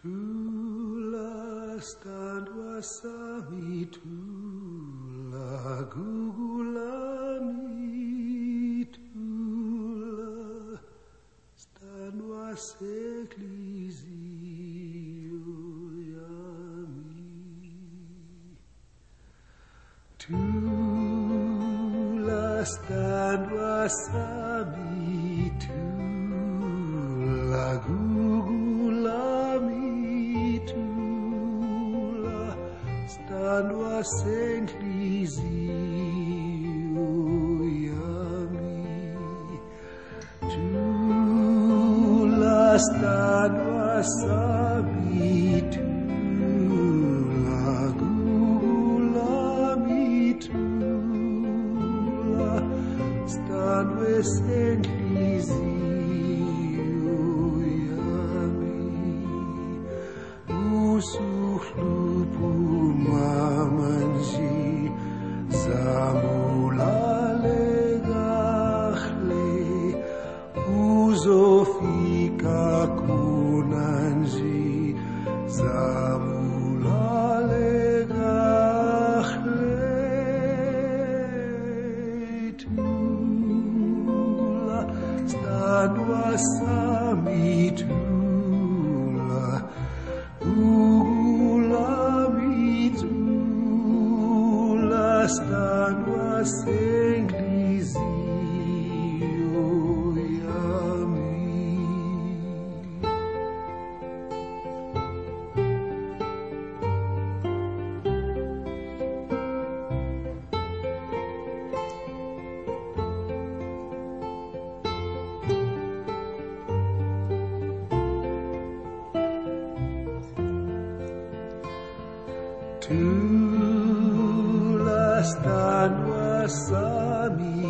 Tula standwa sami tula gugulami tula standwa seklizio yami tula standwa sami tula gugulami standwa senklizio yami tula standwa sami tula gugulami tula standwa senklizio yami usuhlupu mamanji zamulale gachle uzofika kunanji zamulale gachle tula standwa sami tula standwa senklizio yami tula standwa sami